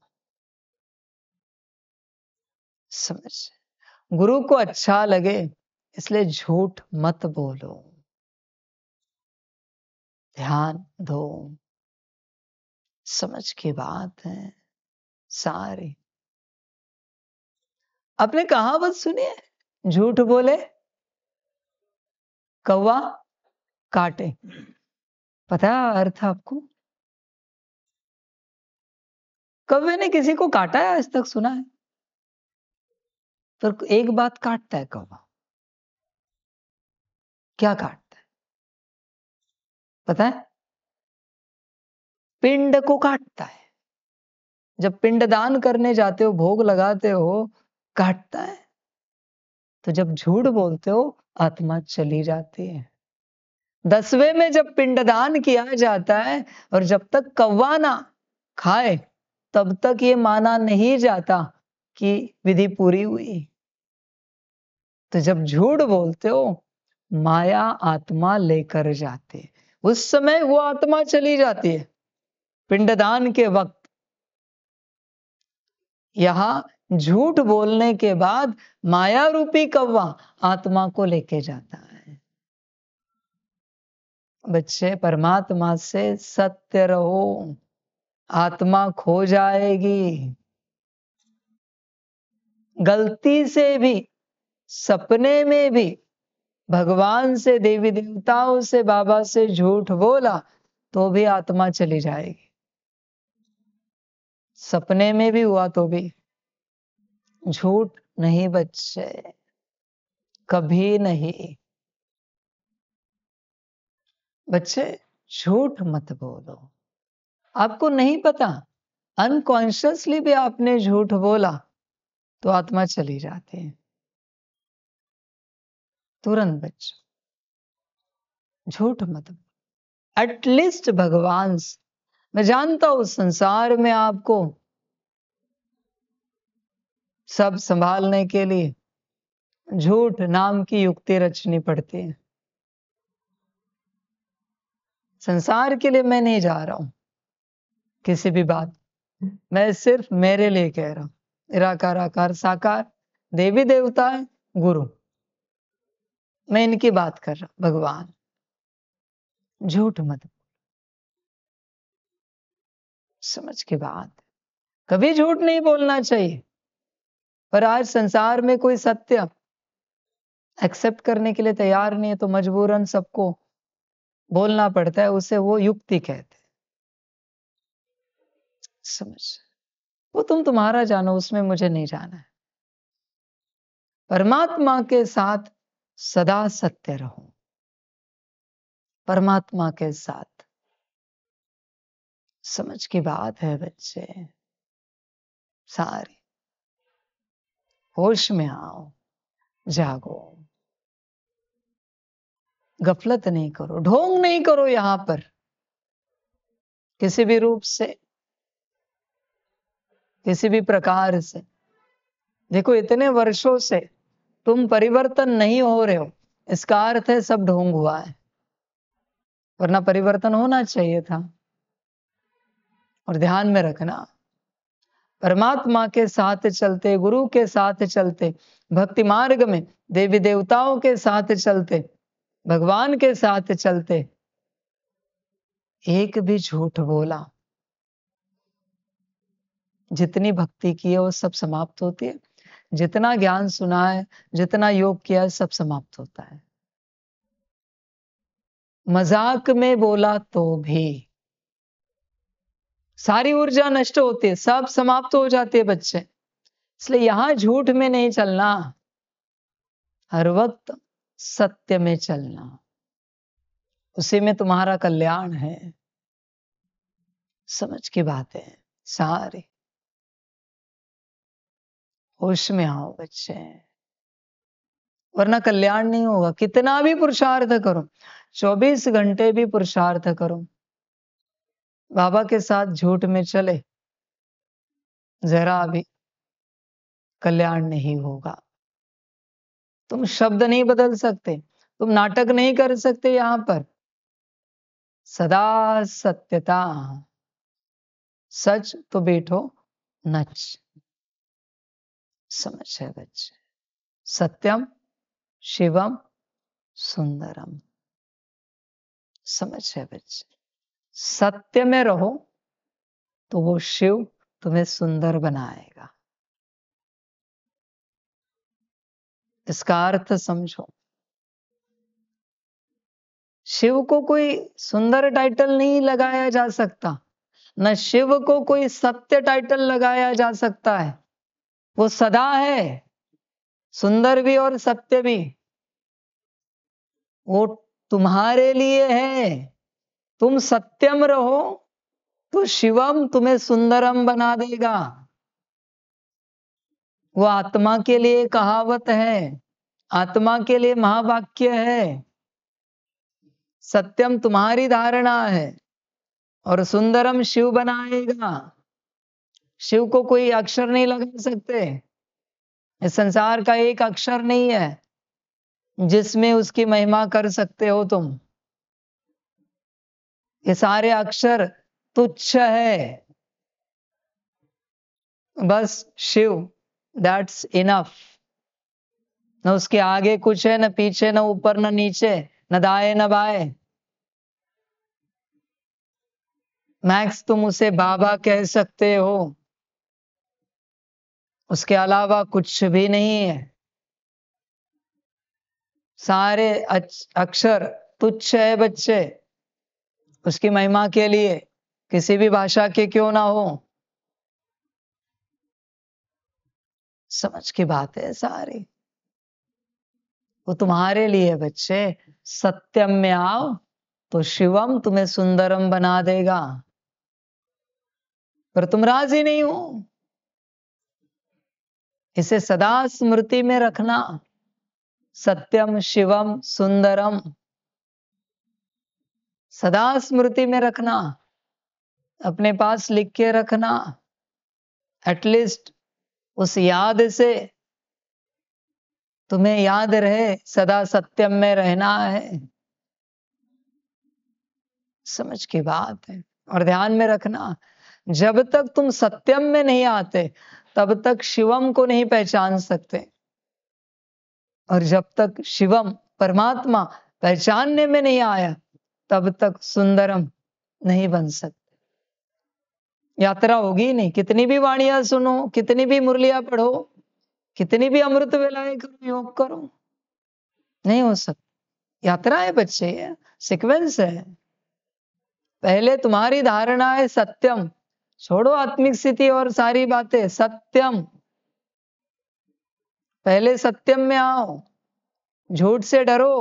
समझ, गुरु को अच्छा लगे इसलिए झूठ मत बोलो, ध्यान दो। समझ की बात है सारी। आपने कहावत सुनी है, झूठ बोले कौवा काटे, पता है अर्थ आपको? कौवे ने किसी को काटा है आज तक सुना है? पर एक बात काटता है कौवा, क्या काटता है पता है? पिंड को काटता है। जब पिंड दान करने जाते हो, भोग लगाते हो, काटता है। तो जब झूठ बोलते हो आत्मा चली जाती है। दसवें में जब पिंडदान किया जाता है और जब तक कौवा ना खाए तब तक ये माना नहीं जाता कि विधि पूरी हुई। तो जब झूठ बोलते हो माया आत्मा लेकर जाती है, उस समय वो आत्मा चली जाती है पिंडदान के वक्त। यहां झूठ बोलने के बाद माया रूपी कौवा आत्मा को लेके जाता है। बच्चे परमात्मा से सत्य रहो, आत्मा खो जाएगी। गलती से भी सपने में भी भगवान से, देवी देवताओं से, बाबा से झूठ बोला तो भी आत्मा चली जाएगी। सपने में भी हुआ तो भी झूठ नहीं बच्चे, कभी नहीं। बच्चे झूठ मत बोलो। आपको नहीं पता, अनकॉन्शियसली भी आपने झूठ बोला तो आत्मा चली जाती है। तुरंत बच्चों झूठ मत बोलो, एटलीस्ट भगवान से। मैं जानता हूं संसार में आपको सब संभालने के लिए झूठ नाम की युक्ति रचनी पड़ती है। संसार के लिए मैं नहीं जा रहा हूं किसी भी बात, मैं सिर्फ मेरे लिए कह रहा हूं। निराकार आकार साकार देवी देवता है, गुरु, मैं इनकी बात कर रहा हूं। भगवान, झूठ मत। समझ की बात, कभी झूठ नहीं बोलना चाहिए। पर आज संसार में कोई सत्य एक्सेप्ट करने के लिए तैयार नहीं है तो मजबूरन सबको बोलना पड़ता है, उसे वो युक्ति कहते हैं। समझ, वो तुम तुम्हारा जानो, उसमें मुझे नहीं जाना है। परमात्मा के साथ सदा सत्य रहो, परमात्मा के साथ। समझ की बात है बच्चे सारी। होश में आओ, जागो, गफलत नहीं करो, ढोंग नहीं करो यहां पर किसी भी रूप से, किसी भी प्रकार से। देखो इतने वर्षों से तुम परिवर्तन नहीं हो रहे हो, इसका अर्थ है सब ढोंग हुआ है, वरना परिवर्तन होना चाहिए था। और ध्यान में रखना, परमात्मा के साथ चलते, गुरु के साथ चलते, भक्ति मार्ग में देवी देवताओं के साथ चलते, भगवान के साथ चलते, एक भी झूठ बोला, जितनी भक्ति की है वो सब समाप्त होती है। जितना ज्ञान सुना है, जितना योग किया है, सब समाप्त होता है। मजाक में बोला तो भी सारी ऊर्जा नष्ट होती है, सब समाप्त हो जाती है बच्चे। इसलिए यहां झूठ में नहीं चलना, हर वक्त सत्य में चलना, उसी में तुम्हारा कल्याण है। समझ की बात है सारी। होश में आओ बच्चे, वरना कल्याण नहीं होगा। कितना भी पुरुषार्थ करो, चौबीस घंटे भी पुरुषार्थ करो, बाबा के साथ झूठ में चले, जरा भी कल्याण नहीं होगा। तुम शब्द नहीं बदल सकते, तुम नाटक नहीं कर सकते। यहां पर सदा सत्यता, सच तो बैठो नच। समझ है बच्चे, सत्यम शिवम सुंदरम। समझ है बच्चे, सत्य में रहो तो वो शिव तुम्हें सुंदर बनाएगा। इसका अर्थ समझो। शिव को कोई सुंदर टाइटल नहीं लगाया जा सकता, न शिव को कोई सत्य टाइटल लगाया जा सकता है। वो सदा है, सुंदर भी और सत्य भी। वो तुम्हारे लिए है। तुम सत्यम रहो तो शिवम तुम्हें सुंदरम बना देगा। वो आत्मा के लिए कहावत है, आत्मा के लिए महावाक्य है। सत्यम तुम्हारी धारणा है और सुंदरम शिव बनाएगा। शिव को कोई अक्षर नहीं लगा सकते। इस संसार का एक अक्षर नहीं है जिसमें उसकी महिमा कर सकते हो तुम। ये सारे अक्षर तुच्छ है। बस शिव, दैट्स इनफ। न उसके आगे कुछ है, न पीछे, न ऊपर, न नीचे, न दाएं न बाएं। मैक्स तुम उसे बाबा कह सकते हो, उसके अलावा कुछ भी नहीं है। सारे अक्षर तुच्छ है बच्चे, उसकी महिमा के लिए, किसी भी भाषा के क्यों ना हो। समझ की बात है सारी। वो तुम्हारे लिए बच्चे। सत्यम में आओ तो शिवम तुम्हें सुंदरम बना देगा। पर तुम राजी नहीं हो। इसे सदा स्मृति में रखना। सत्यम शिवम सुंदरम सदा स्मृति में रखना, अपने पास लिख के रखना। एटलीस्ट उस याद से तुम्हें याद रहे सदा सत्यम में रहना है। समझ की बात है। और ध्यान में रखना, जब तक तुम सत्यम में नहीं आते तब तक शिवम को नहीं पहचान सकते, और जब तक शिवम परमात्मा पहचानने में नहीं आया तब तक सुंदरम नहीं बन सकते। यात्रा होगी नहीं। कितनी भी वाणियां सुनो, कितनी भी मुरलियां पढ़ो, कितनी भी अमृत वेलाएं करो, योग करो, नहीं हो सकता। यात्रा है बच्चे, सीक्वेंस है। पहले तुम्हारी धारणा है सत्यम, छोड़ो आत्मिक स्थिति और सारी बातें। सत्यम, पहले सत्यम में आओ, झूठ से डरो।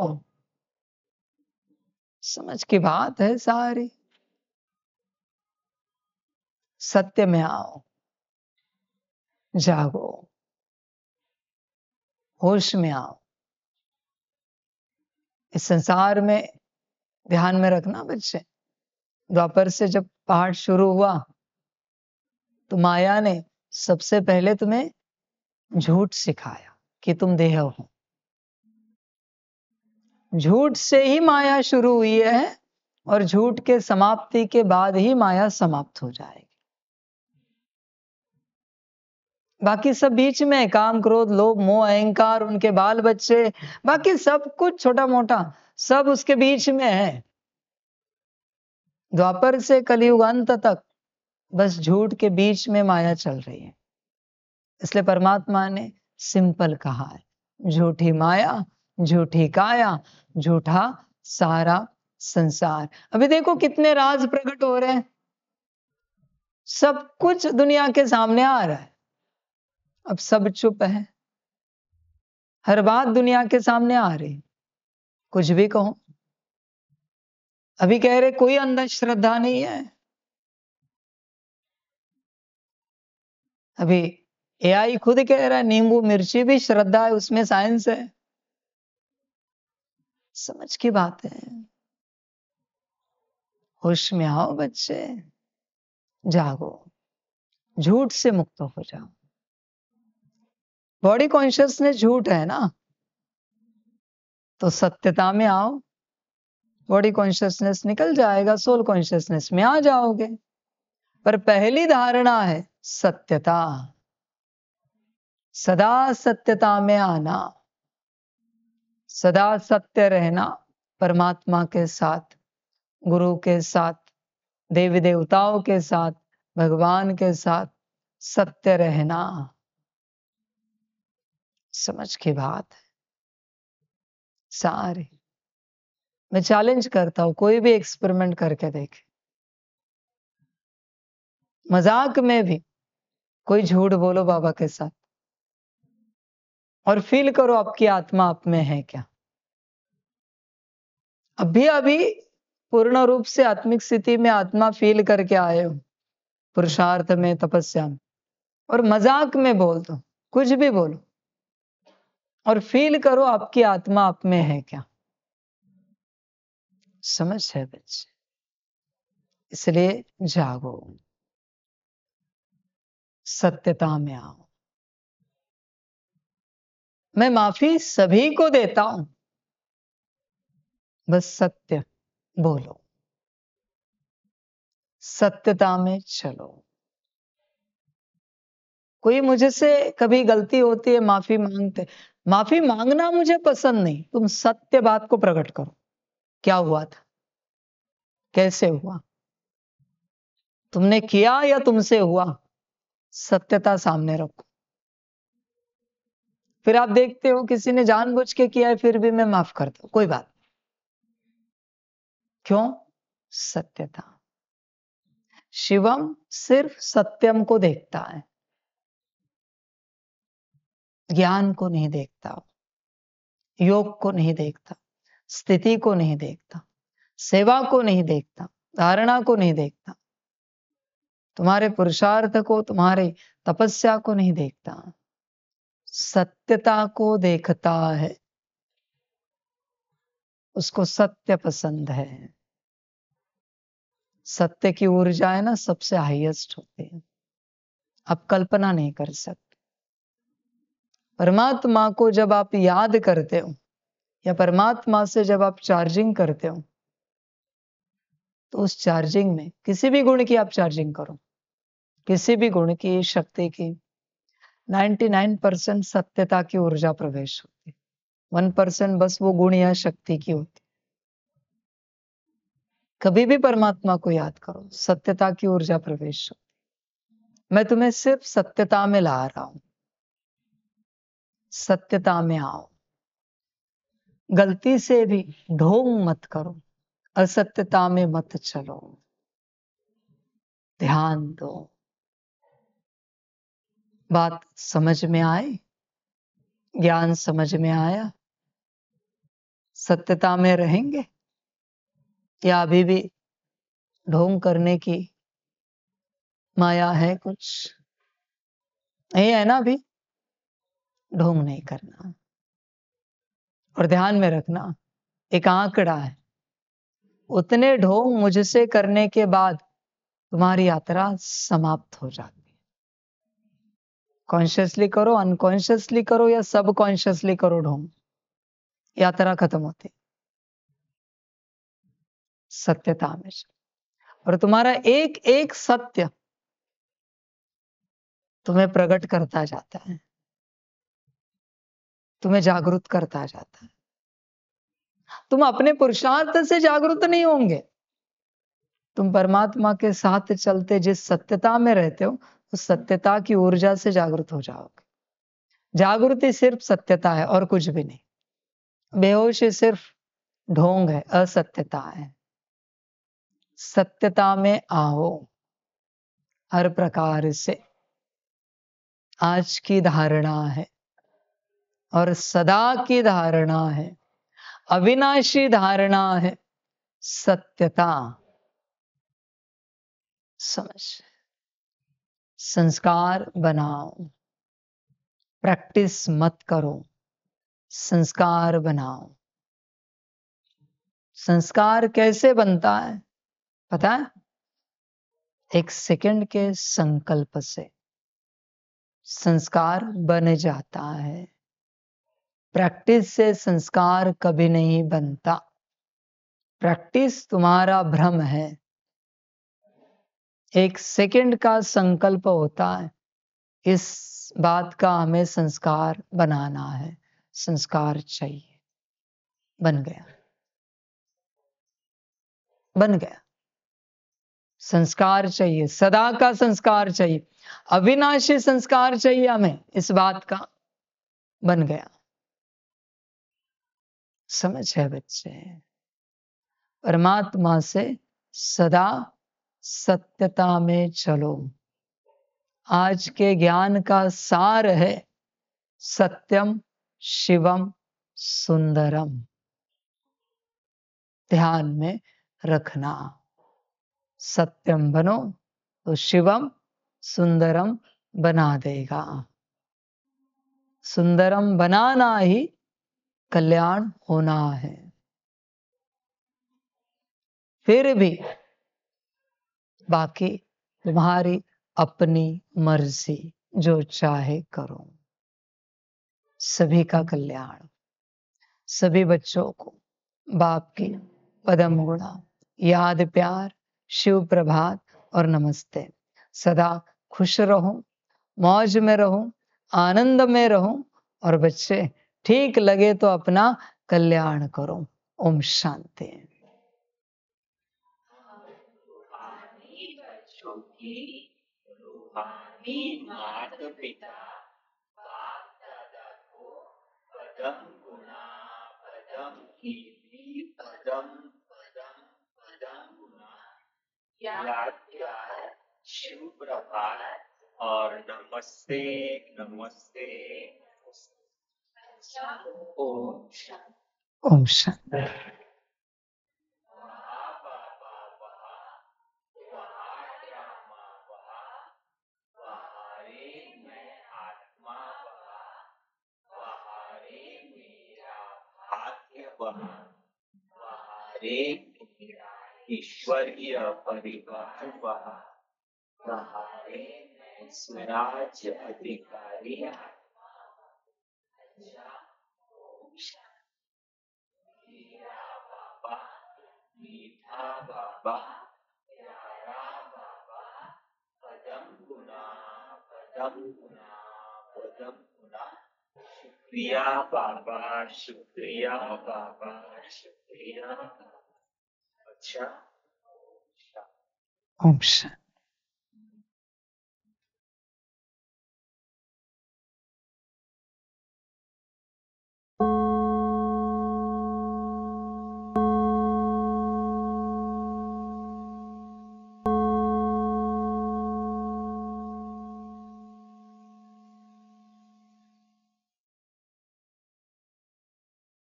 समझ की बात है सारी। सत्य में आओ, जागो, होश में आओ। इस संसार में ध्यान में रखना बच्चे, द्वापर से जब पाठ शुरू हुआ तो माया ने सबसे पहले तुम्हें झूठ सिखाया कि तुम देह हो। झूठ से ही माया शुरू हुई है और झूठ के समाप्ति के बाद ही माया समाप्त हो जाएगी। बाकी सब बीच में है, काम क्रोध लोभ मोह अहंकार, उनके बाल बच्चे, बाकी सब कुछ छोटा मोटा सब उसके बीच में है। द्वापर से कलयुग अंत तक बस झूठ के बीच में माया चल रही है। इसलिए परमात्मा ने सिंपल कहा है, झूठी माया झूठी काया झूठा सारा संसार। अभी देखो कितने राज प्रकट हो रहे हैं, सब कुछ दुनिया के सामने आ रहा है। अब सब चुप है, हर बात दुनिया के सामने आ रही, कुछ भी कहो। अभी कह रहे कोई अंधश्रद्धा नहीं है। अभी एआई खुद कह रहा है नींबू मिर्ची भी श्रद्धा है, उसमें साइंस है। समझ की बात है। होश में आओ बच्चे, जागो, झूठ से मुक्त हो जाओ। बॉडी कॉन्शियसनेस झूठ है ना, तो सत्यता में आओ, बॉडी कॉन्शियसनेस निकल जाएगा, सोल कॉन्शियसनेस में आ जाओगे। पर पहली धारणा है सत्यता, सदा सत्यता में आना, सदा सत्य रहना, परमात्मा के साथ, गुरु के साथ, देवी देवताओं के साथ, भगवान के साथ सत्य रहना। समझ की बात है सारी। मैं चैलेंज करता हूं, कोई भी एक्सपेरिमेंट करके देखे, मजाक में भी कोई झूठ बोलो बाबा के साथ और फील करो आपकी आत्मा आप में है क्या। अभी अभी पूर्ण रूप से आत्मिक स्थिति में आत्मा फील करके आए हो, पुरुषार्थ में तपस्या में, और मजाक में बोल दो, कुछ भी बोलो और फील करो आपकी आत्मा आप में है क्या। समझ है बच्चे, इसलिए जागो, सत्यता में आओ। मैं माफी सभी को देता हूं, बस सत्य बोलो, सत्यता में चलो। कोई मुझे से कभी गलती होती है माफी मांगते, माफी मांगना मुझे पसंद नहीं, तुम सत्य बात को प्रकट करो, क्या हुआ था, कैसे हुआ, तुमने किया या तुमसे हुआ, सत्यता सामने रखो। फिर आप देखते हो किसी ने जानबूझ के किया है फिर भी मैं माफ करता हूं, कोई बात। क्यों? सत्यता। शिवम सिर्फ सत्यम को देखता है, ज्ञान को नहीं देखता, योग को नहीं देखता, स्थिति को नहीं देखता, सेवा को नहीं देखता, धारणा को नहीं देखता, तुम्हारे पुरुषार्थ को, तुम्हारे तपस्या को नहीं देखता, सत्यता को देखता है। उसको सत्य पसंद है। सत्य की ऊर्जा है ना सबसे हाईएस्ट होती है, आप कल्पना नहीं कर सकते। परमात्मा को जब आप याद करते हो या परमात्मा से जब आप चार्जिंग करते हो, तो उस चार्जिंग में किसी भी गुण की आप चार्जिंग करो, किसी भी गुण की, शक्ति की, निन्यानवे परसेंट सत्यता की ऊर्जा प्रवेश होती है, वन परसेंट बस वो गुण या शक्ति की होती। कभी भी परमात्मा को याद करो, सत्यता की ऊर्जा प्रवेश होती। मैं तुम्हें सिर्फ सत्यता में ला रहा हूं, सत्यता में आओ। गलती से भी ढोंग मत करो, असत्यता में मत चलो, ध्यान दो। बात समझ में आए, ज्ञान समझ में आया, सत्यता में रहेंगे या अभी भी ढोंग करने की माया है कुछ? नहीं है ना, अभी ढोंग नहीं करना। और ध्यान में रखना, एक आंकड़ा है, उतने ढोंग मुझसे करने के बाद तुम्हारी यात्रा समाप्त हो जाती है। कॉन्शियसली करो, अनकॉन्शियसली करो या सब कॉन्शियसली करो, ढोंग, यात्रा खत्म होती सत्यता में। और तुम्हारा एक एक सत्य तुम्हें प्रकट करता जाता है, तुम्हें जागरूक करता जाता है। तुम अपने पुरुषार्थ से जागरूक नहीं होंगे, तुम परमात्मा के साथ चलते जिस सत्यता में रहते हो उस सत्यता की ऊर्जा से जागरूक हो जाओगे। जागृति सिर्फ सत्यता है और कुछ भी नहीं। बेहोशी सिर्फ ढोंग है, असत्यता है। सत्यता में आओ हर प्रकार से। आज की धारणा है और सदा की धारणा है, अविनाशी धारणा है, सत्यता। समझ, संस्कार बनाओ, प्रैक्टिस मत करो, संस्कार बनाओ। संस्कार कैसे बनता है पता है? एक सेकंड के संकल्प से संस्कार बन जाता है। प्रैक्टिस से संस्कार कभी नहीं बनता। प्रैक्टिस तुम्हारा भ्रम है। एक सेकंड का संकल्प होता है, इस बात का हमें संस्कार बनाना है, संस्कार चाहिए। बन गया, बन गया। संस्कार चाहिए, सदा का संस्कार चाहिए, अविनाशी संस्कार चाहिए हमें इस बात का। बन गया। समझ है बच्चे? परमात्मा से सदा सत्यता में चलो। आज के ज्ञान का सार है सत्यम शिवम सुंदरम। ध्यान में रखना। सत्यम बनो तो शिवम सुंदरम बना देगा। सुंदरम बनाना ही कल्याण होना है। फिर भी बाकी तुम्हारी अपनी मर्जी, जो चाहे करो। सभी का कल्याण। सभी बच्चों को बाप की पदम गुणा याद, प्यार, शिव प्रभात और नमस्ते। सदा खुश रहो, मौज में रहो, आनंद में रहो और बच्चे ठीक लगे तो अपना कल्याण करो। ओम शांति। रूहानी माता पिता बाप दादा को पदम गुना पदम कीर्ति पदम पदम पदम गुना याद किया है। शिव प्रभात और नमस्ते नमस्ते। ओम शांति। ओम शांति। ईश्वरीय परिवार वहा वहारे स्वराज अधिकारी। बाबा मीठा बाबा प्यारा बाबा पदम गुना पदम गुना पदम गुना। शुक्रिया बाबा शुक्रिया बाबा शुक्रिया। अच्छा ओम शांति।